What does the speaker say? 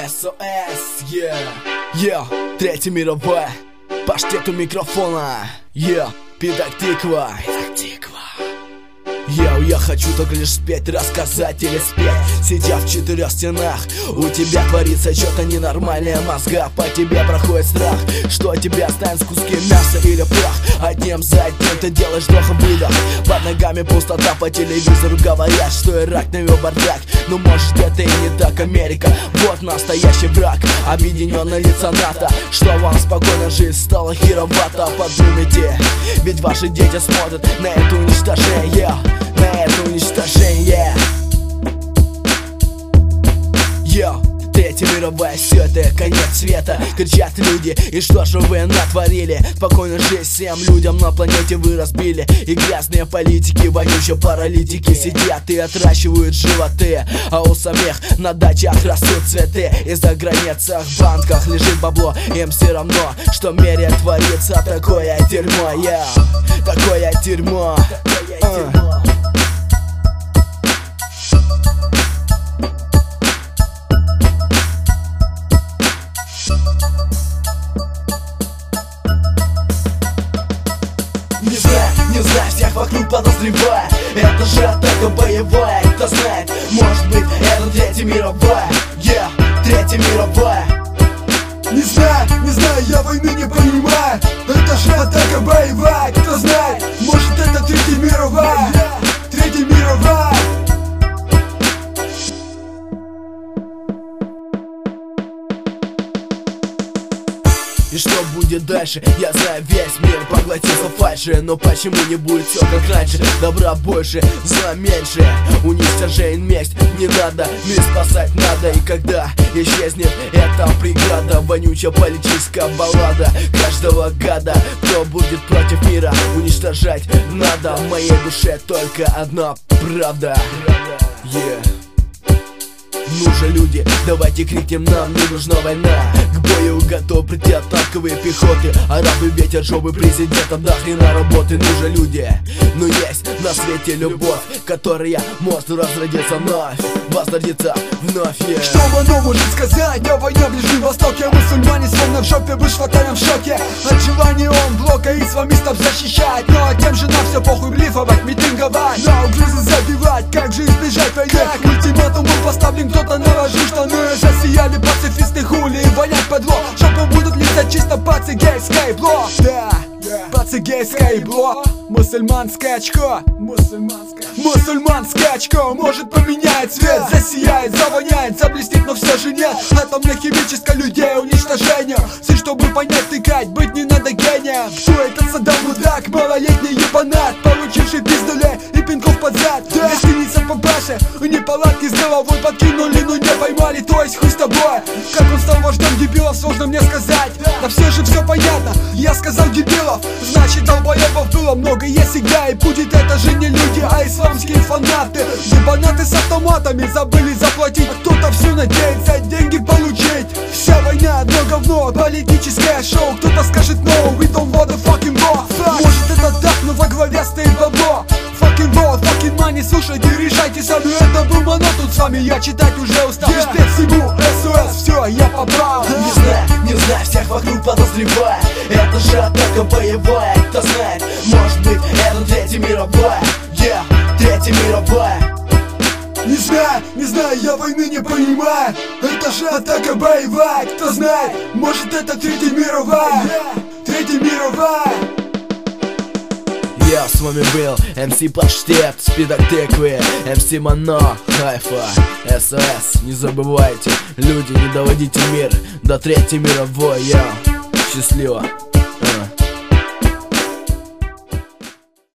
SOS, Третья мировая, паштет у микрофона, Педак Тиква. Я хочу только лишь спеть, рассказать или спеть, сидя в четырех стенах. У тебя творится что-то ненормальное в мозгах. По тебе проходит страх, что от тебя останется куски мяса или прах. Одним за одним ты делаешь вдох-выдох. Под ногами пустота, по телевизору говорят, что Ирак навел бардак. Но может это и не так. Америка, вот настоящий враг. Объединенные лица НАТО, что вам спокойно жизнь стала херовато. Подумайте, ведь ваши дети смотрят на это уничтожение. На это уничтожение. Третья мировая, все это конец света. Кричат люди, и что же вы натворили? Спокойно жизнь всем людям на планете вы разбили. И грязные политики, вонючие паралитики сидят и отращивают животы, а у самих на дачах растут цветы. И за границах в банках лежит бабло. Им все равно, что в мире творится такое дерьмо. Такое дерьмо. Не знаю, всех вокруг подозревая, это же атака боевая. Кто знает, может быть, это третья мировая. Третья мировая. Не знаю, я войны не понимаю. Это же атака боевая. Кто знает, может, это третья мировая. Третья мировая. И что будет дальше? Я знаю, весь мир поглотится фальши. Но почему не будет все как раньше? Добра больше, зла меньше. Уничтожение, месть не надо, мир спасать надо. И когда исчезнет эта преграда, вонючая политическая баллада каждого гада, кто будет против мира уничтожать надо. В моей душе только одна правда. Ну же, люди, давайте крикнем нам, не нужна война. К бою готов прийти танковые пехоты. Арабы, ветер, жопы президентом, да хрена работы. Ну же, люди, но есть на свете любовь, которая может разродиться вновь, возродиться вновь. Что оно может сказать о войне в Ближнем Востоке? Мусульмане словно в жопе, вышло в шоке от желания он блока исламистов защищать. Но тем же нам все похуй блифовать, митинговать, на угрозы забивать. Как же избежать войны? Ультиматум был поставлен, кто-то наложил штаны. Засияли пацифисты хули и вонять подло. Жопу будут лизать чисто пацы, гейское бло. Пацы, гейское бло. Мусульманское очко. Мусульманское очко может поменять цвет. Засияет, завоняет, заблестит, но все же нет. Атомно-химическое людей уничтожение. Сын, чтобы понять, тыкать, быть не надо гением. Кто этот Саддам мудак? Малолетний ебанат, получивший пиздулей и пинков под зад. Гостиница по баше, неполадки с головой подкинули, но не поймали, то есть хуй с тобой. Как он стал вождем дебилов, сложно мне сказать. Да все же все понятно, я сказал дебилов. Значит, долбоебов было много, есть всегда. И будет это же не люди, а исламские фанаты. Ебанаты с автоматами забыли заплатить, а кто-то все надеется деньги получить. Вся война одно говно, политическое шоу. Кто-то скажет no, we don't want the fucking war. Может это так, но во главе стоит бабло. Fucking war, fucking money, слушайте, решайте сами. Это был Мано тут с вами, я читать уже устал. Респект всему, SOS, все, я попал. Не знаю, всех вокруг подозревая, это же атака боевая. Кто знает, может быть, это третья мировая. Третья мировая. Не знаю, я войны не понимаю. Это же атака боевая. Кто знает, может это третья мировая. Третья мировая. Я с вами был MC Паштет, Педак Тиквы, MC Мано, Хайфа, SOS. Не забывайте, люди, не доводите мир до третьей мировой. Счастливо.